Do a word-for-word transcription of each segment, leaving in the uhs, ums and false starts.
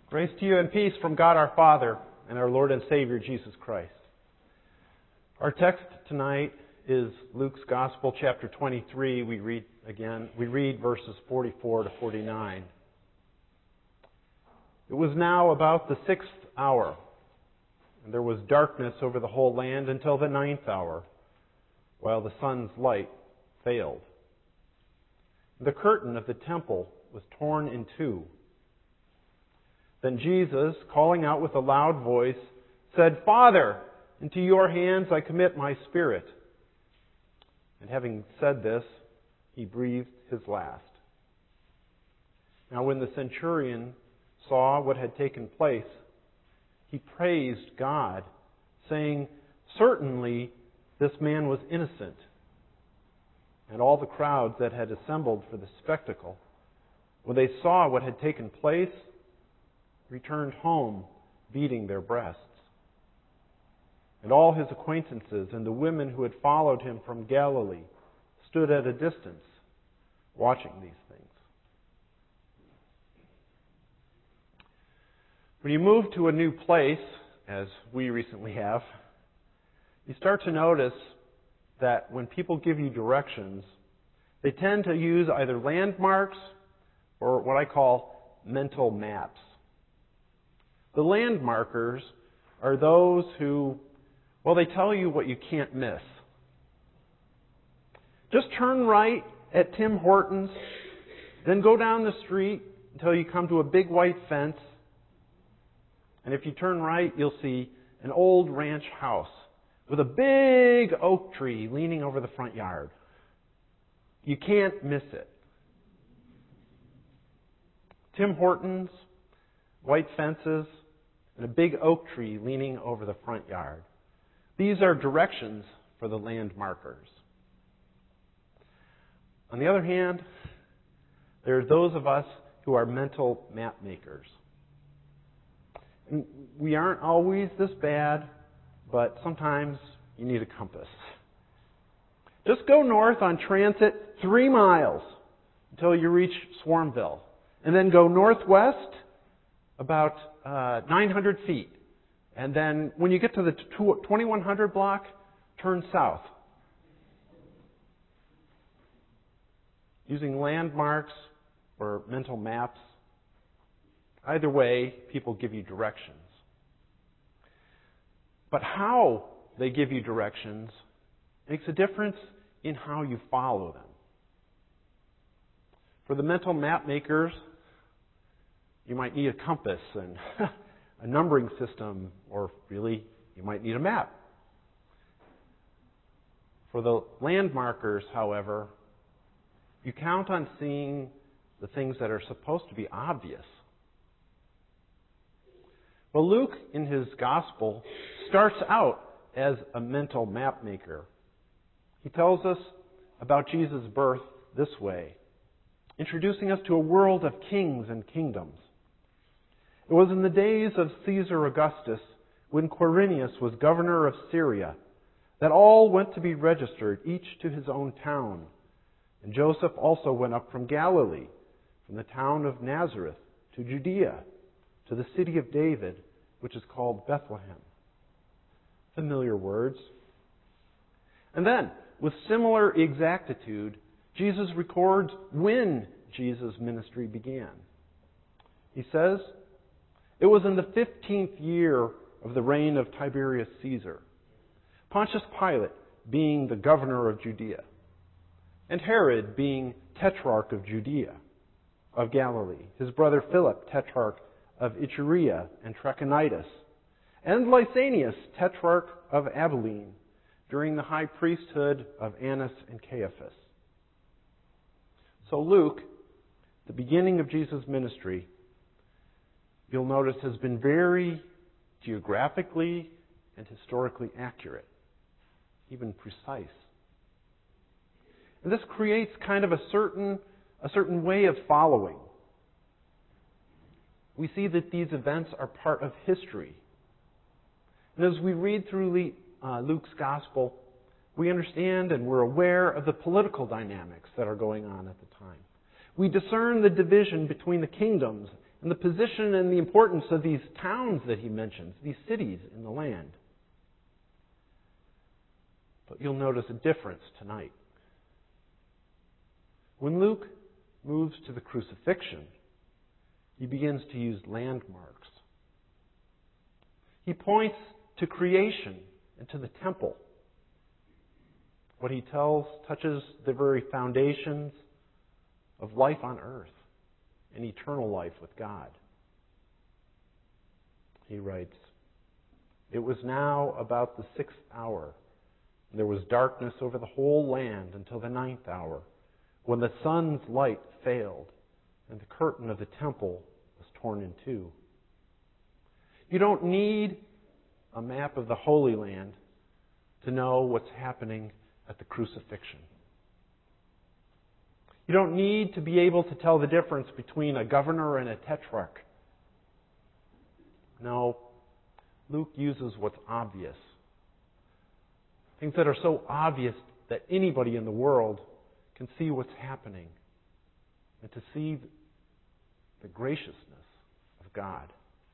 Grace to you and peace from God our Father and our Lord and Savior Jesus Christ. Our text tonight is Luke's Gospel, chapter twenty-three. We read again, we read verses forty-four to forty-nine. It was now about the sixth hour, and there was darkness over the whole land until the ninth hour, while the sun's light failed. The curtain of the temple was torn in two. Then Jesus, calling out with a loud voice, said, "Father, into your hands I commit my spirit." And having said this, he breathed his last. Now when the centurion saw what had taken place, he praised God, saying, "Certainly this man was innocent." And all the crowds that had assembled for the spectacle, when they saw what had taken place, returned home, beating their breasts. And all his acquaintances and the women who had followed him from Galilee stood at a distance, watching these things. When you move to a new place, as we recently have, you start to notice that when people give you directions, they tend to use either landmarks or what I call mental maps. The landmarkers are those who, well, they tell you what you can't miss. Just turn right at Tim Hortons, then go down the street until you come to a big white fence. And if you turn right, you'll see an old ranch house with a big oak tree leaning over the front yard. You can't miss it. Tim Hortons, white fences, and a big oak tree leaning over the front yard. These are directions for the landmarkers. On the other hand, there are those of us who are mental map makers. And we aren't always this bad, but sometimes you need a compass. Just go north on transit three miles until you reach Swarmville, and then go northwest about uh, nine hundred feet. And then when you get to the twenty-one hundred block, turn south. Using landmarks or mental maps, either way, people give you directions. But how they give you directions makes a difference in how you follow them. For the mental map makers, you might need a compass and a numbering system, or really, you might need a map. For the landmarkers, however, you count on seeing the things that are supposed to be obvious. Well, Luke, in his gospel, starts out as a mental map maker. He tells us about Jesus' birth this way, introducing us to a world of kings and kingdoms. It was in the days of Caesar Augustus, when Quirinius was governor of Syria, that all went to be registered, each to his own town. And Joseph also went up from Galilee, from the town of Nazareth to Judea, to the city of David, which is called Bethlehem. Familiar words. And then, with similar exactitude, Jesus records when Jesus' ministry began. He says, "It was in the fifteenth year of the reign of Tiberius Caesar, Pontius Pilate being the governor of Judea, and Herod being tetrarch of Judea, of Galilee, his brother Philip, tetrarch of Iturea and Trachonitis, and Lysanias, tetrarch of Abilene, during the high priesthood of Annas and Caiaphas." So Luke, the beginning of Jesus' ministry, you'll notice has been very geographically and historically accurate, even precise. And this creates kind of a certain, a certain way of following. We see that these events are part of history. And as we read through Luke's Gospel, we understand and we're aware of the political dynamics that are going on at the time. We discern the division between the kingdoms and the position and the importance of these towns that he mentions, these cities in the land. But you'll notice a difference tonight. When Luke moves to the crucifixion, he begins to use landmarks. He points to creation and to the temple. What he tells touches the very foundations of life on earth and eternal life with God. He writes, "It was now about the sixth hour, and there was darkness over the whole land until the ninth hour, when the sun's light failed, and the curtain of the temple was torn in two." You don't need a map of the Holy Land to know what's happening at the crucifixion. You don't need to be able to tell the difference between a governor and a tetrarch. No, Luke uses what's obvious. Things that are so obvious that anybody in the world can see what's happening and to see the graciousness of God.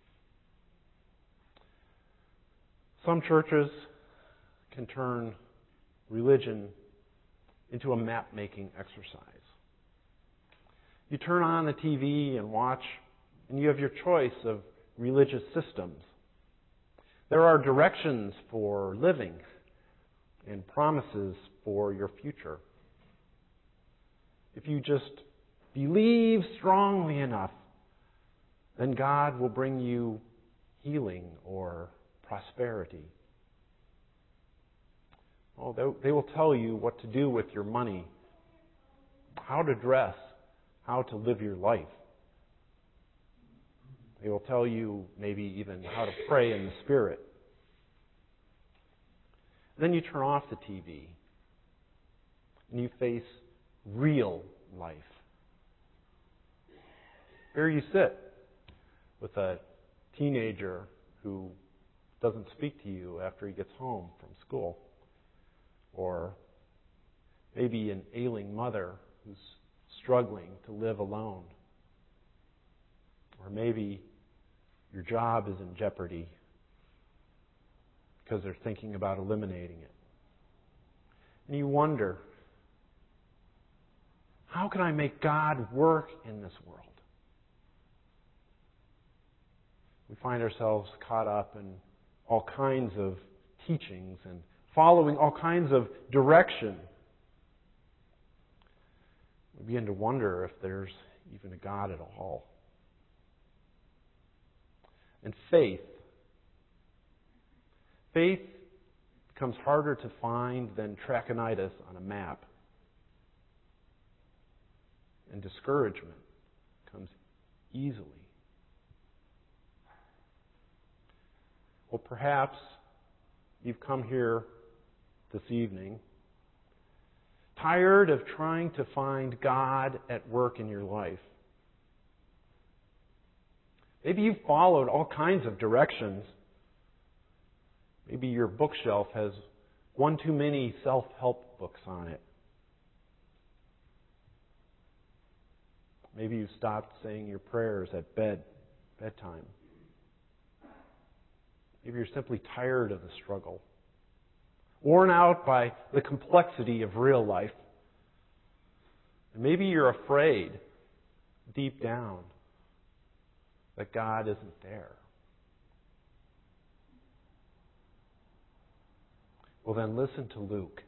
Some churches can turn religion into a map-making exercise. You turn on the T V and watch, and you have your choice of religious systems. There are directions for living and promises for your future. If you just believe strongly enough, then God will bring you healing or prosperity. Oh, they will tell you what to do with your money, how to dress, how to live your life. They will tell you maybe even how to pray in the Spirit. Then you turn off the T V and you face real life. Here you sit with a teenager who doesn't speak to you after he gets home from school. Or maybe an ailing mother who's struggling to live alone. Or maybe your job is in jeopardy because they're thinking about eliminating it. And you wonder, how can I make God work in this world? We find ourselves caught up in all kinds of teachings and following all kinds of direction. We begin to wonder if there's even a God at all. And faith. Faith becomes harder to find than Trachonitis on a map. And discouragement comes easily. Well, perhaps you've come here this evening tired of trying to find God at work in your life. Maybe you've followed all kinds of directions. Maybe your bookshelf has one too many self-help books on it. Maybe you've stopped saying your prayers at bed, bedtime. Maybe you're simply tired of the struggle, worn out by the complexity of real life. And maybe you're afraid, deep down, that God isn't there. Well, then listen to Luke.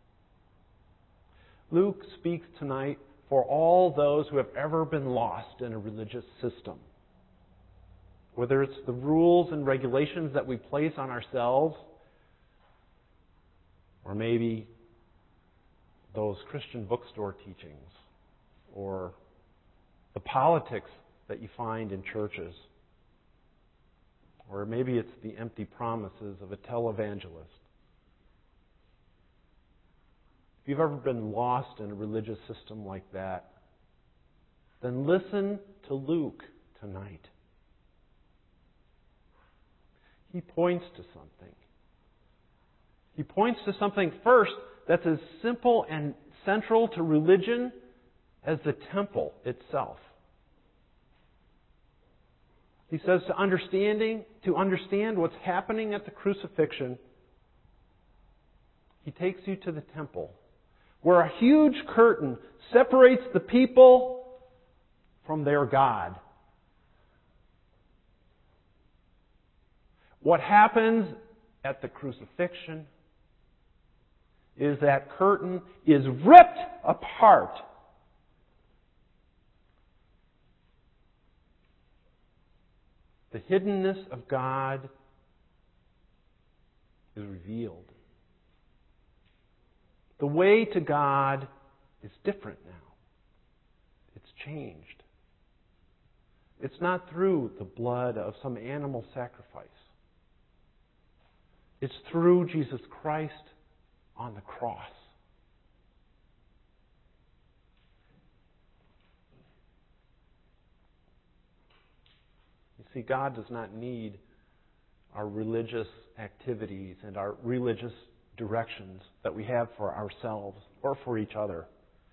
Luke speaks tonight for all those who have ever been lost in a religious system. Whether it's the rules and regulations that we place on ourselves, or maybe those Christian bookstore teachings, or the politics that you find in churches, or maybe it's the empty promises of a televangelist. If you've ever been lost in a religious system like that, then listen to Luke tonight. He points to something. He points to something first that's as simple and central to religion as the temple itself. He says to understanding, to understand what's happening at the crucifixion, he takes you to the temple, where a huge curtain separates the people from their God. What happens at the crucifixion is that curtain is ripped apart. The hiddenness of God is revealed. The way to God is different now. It's changed. It's not through the blood of some animal sacrifice. It's through Jesus Christ on the cross. You see, God does not need our religious activities and our religious directions that we have for ourselves or for each other.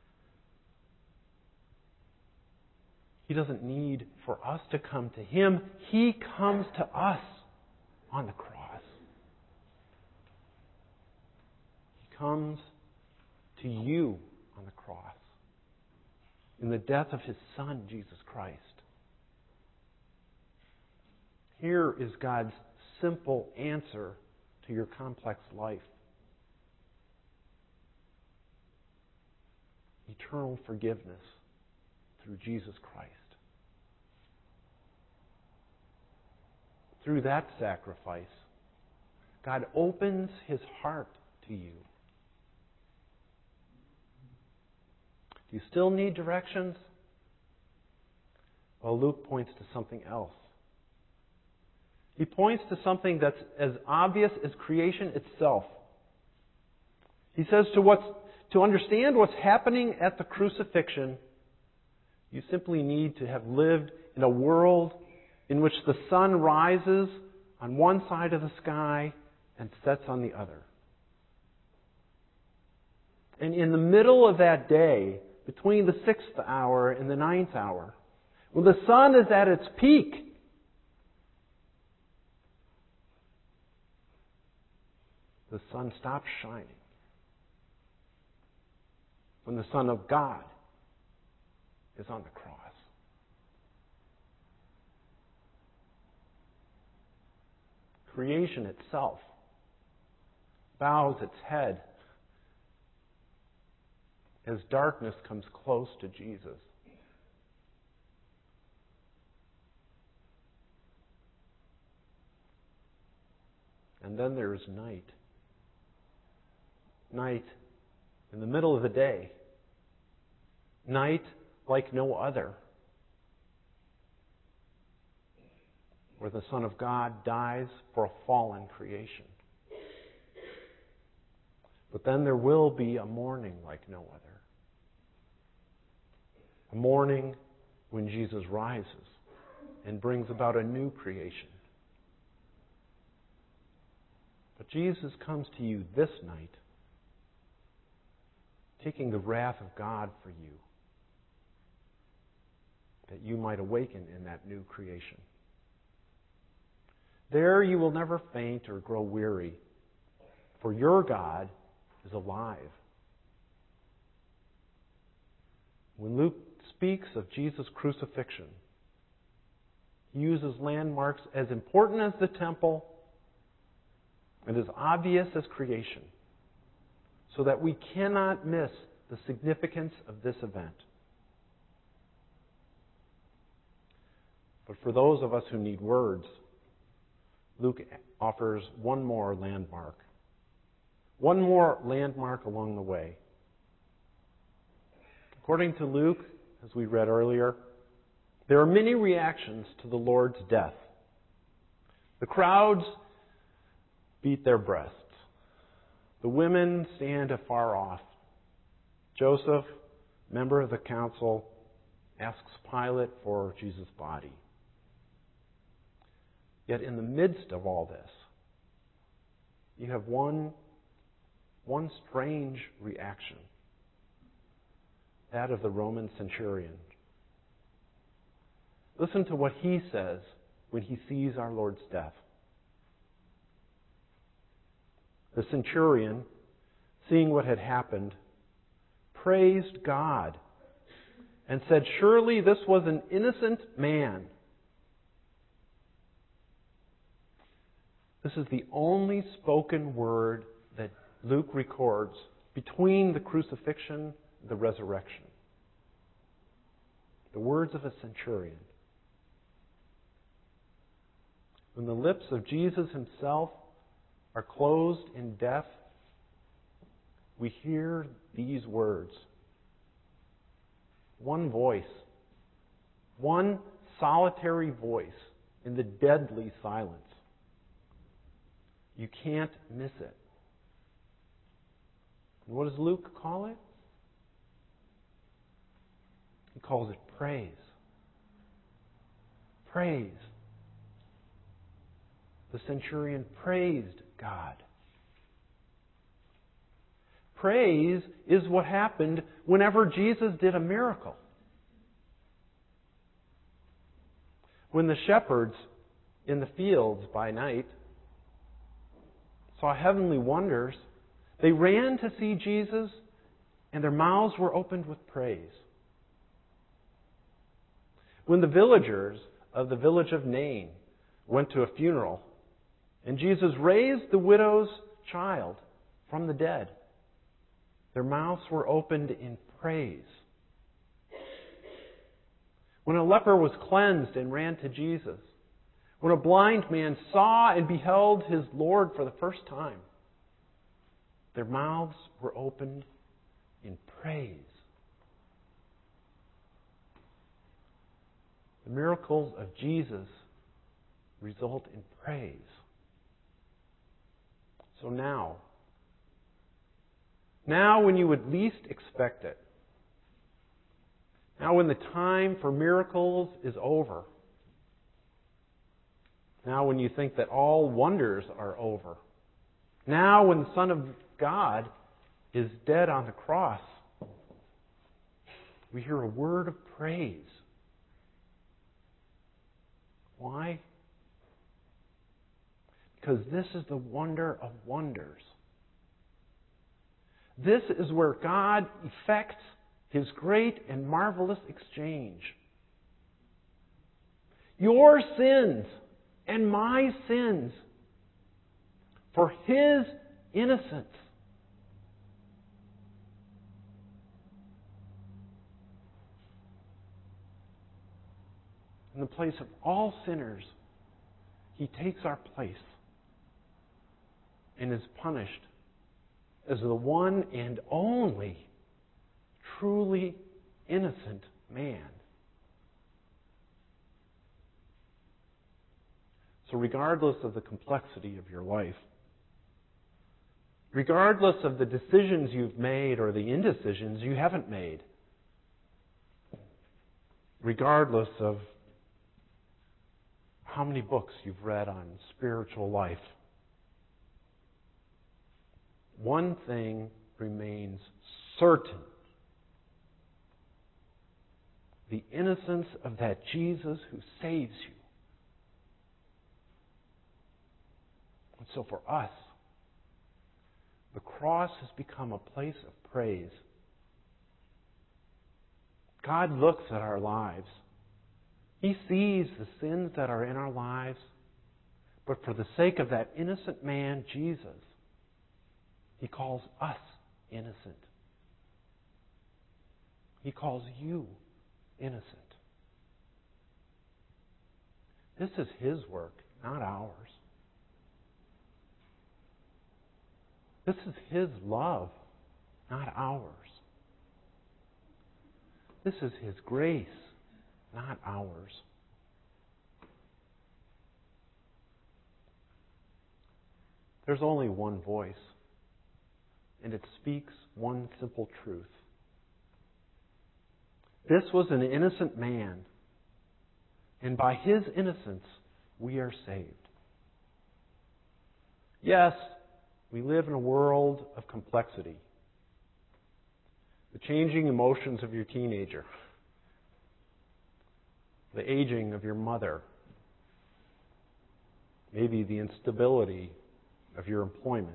He doesn't need for us to come to Him. He comes to us on the cross. He comes to you on the cross in the death of His Son, Jesus Christ. Here is God's simple answer to your complex life. Eternal forgiveness through Jesus Christ. Through that sacrifice, God opens His heart to you. Do you still need directions? Well, Luke points to something else. He points to something that's as obvious as creation itself. He says to what's to understand what's happening at the crucifixion, you simply need to have lived in a world in which the sun rises on one side of the sky and sets on the other. And in the middle of that day, between the sixth hour and the ninth hour, when the sun is at its peak, the sun stops shining. When the Son of God is on the cross. Creation itself bows its head as darkness comes close to Jesus. And then there is night. Night in the middle of the day. Night like no other. Where the Son of God dies for a fallen creation. But then there will be a morning like no other. A morning when Jesus rises and brings about a new creation. But Jesus comes to you this night, taking the wrath of God for you, that you might awaken in that new creation. There you will never faint or grow weary, for your God is alive. When Luke speaks of Jesus' crucifixion, he uses landmarks as important as the temple and as obvious as creation, so that we cannot miss the significance of this event. But for those of us who need words, Luke offers one more landmark. One more landmark along the way. According to Luke, as we read earlier, there are many reactions to the Lord's death. The crowds beat their breasts. The women stand afar off. Joseph, member of the council, asks Pilate for Jesus' body. Yet in the midst of all this, you have one, one strange reaction. That of the Roman centurion. Listen to what he says when he sees our Lord's death. The centurion, seeing what had happened, praised God and said, "Surely this was an innocent man." This is the only spoken word that Luke records between the crucifixion and the resurrection. The words of a centurion. When the lips of Jesus himself are closed in death, we hear these words. One voice. One solitary voice in the deadly silence. You can't miss it. And what does Luke call it? He calls it praise. Praise. The centurion praised God. Praise is what happened whenever Jesus did a miracle. When the shepherds in the fields by night saw heavenly wonders, they ran to see Jesus and their mouths were opened with praise. When the villagers of the village of Nain went to a funeral and Jesus raised the widow's child from the dead, their mouths were opened in praise. When a leper was cleansed and ran to Jesus, when a blind man saw and beheld his Lord for the first time, their mouths were opened in praise. The miracles of Jesus result in praise. So now, now when you would least expect it, now when the time for miracles is over, now when you think that all wonders are over, now when the Son of God is dead on the cross, we hear a word of praise. Why? Because this is the wonder of wonders. This is where God effects His great and marvelous exchange. Your sins and my sins for His innocence. In the place of all sinners, He takes our place and is punished as the one and only truly innocent man. So regardless of the complexity of your life, regardless of the decisions you've made or the indecisions you haven't made, regardless of how many books you've read on spiritual life, one thing remains certain. The innocence of that Jesus who saves you. And so for us, the cross has become a place of praise. God looks at our lives. He sees the sins that are in our lives. But for the sake of that innocent man, Jesus, He calls us innocent. He calls you innocent. This is His work, not ours. This is His love, not ours. This is His grace, not ours. There's only one voice, and it speaks one simple truth. This was an innocent man, and by his innocence we are saved. Yes, we live in a world of complexity. The changing emotions of your teenager, the aging of your mother, maybe the instability of your employment.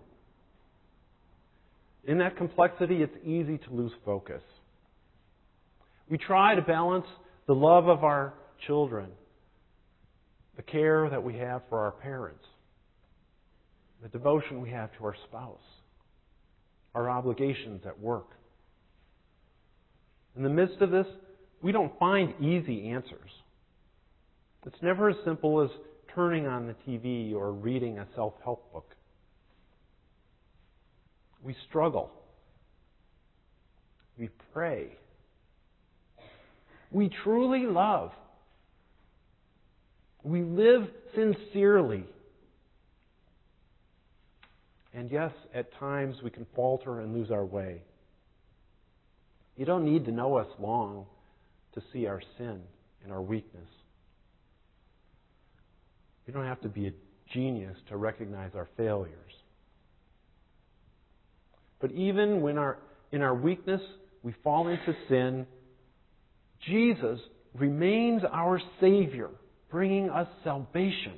In that complexity, it's easy to lose focus. We try to balance the love of our children, the care that we have for our parents, the devotion we have to our spouse, our obligations at work. In the midst of this, we don't find easy answers. It's never as simple as turning on the T V or reading a self-help book. We struggle. We pray. We truly love. We live sincerely. And yes, at times we can falter and lose our way. You don't need to know us long to see our sin and our weakness. You don't have to be a genius to recognize our failures. But even when our, in our weakness we fall into sin, Jesus remains our Savior, bringing us salvation.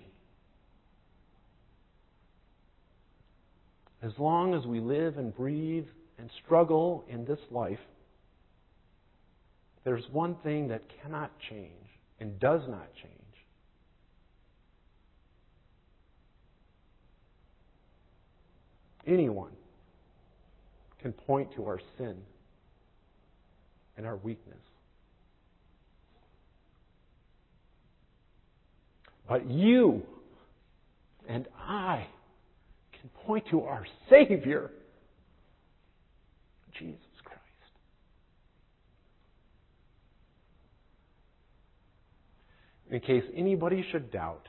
As long as we live and breathe and struggle in this life, there's one thing that cannot change and does not change. Anyone can point to our sin and our weakness. But you and I can point to our Savior, Jesus Christ. In case anybody should doubt,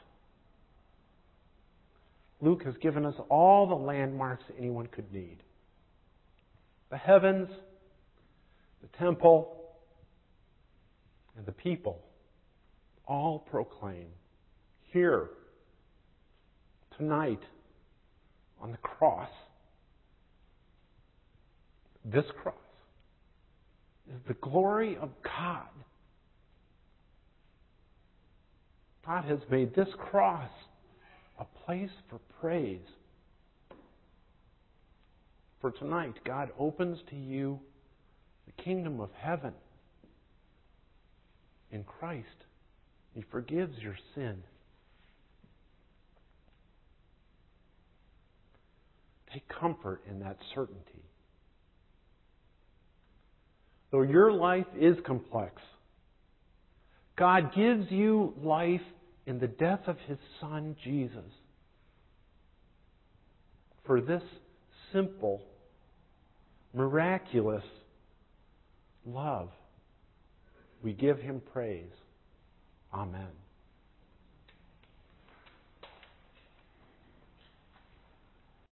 Luke has given us all the landmarks anyone could need. The heavens, the temple, and the people all proclaim, here, tonight, on the cross, this cross is the glory of God. God has made this cross a place for praise. For tonight, God opens to you the kingdom of heaven. In Christ, He forgives your sin. Take comfort in that certainty. Though your life is complex, God gives you life in the death of His Son, Jesus. For this simple, miraculous love, we give Him praise. Amen.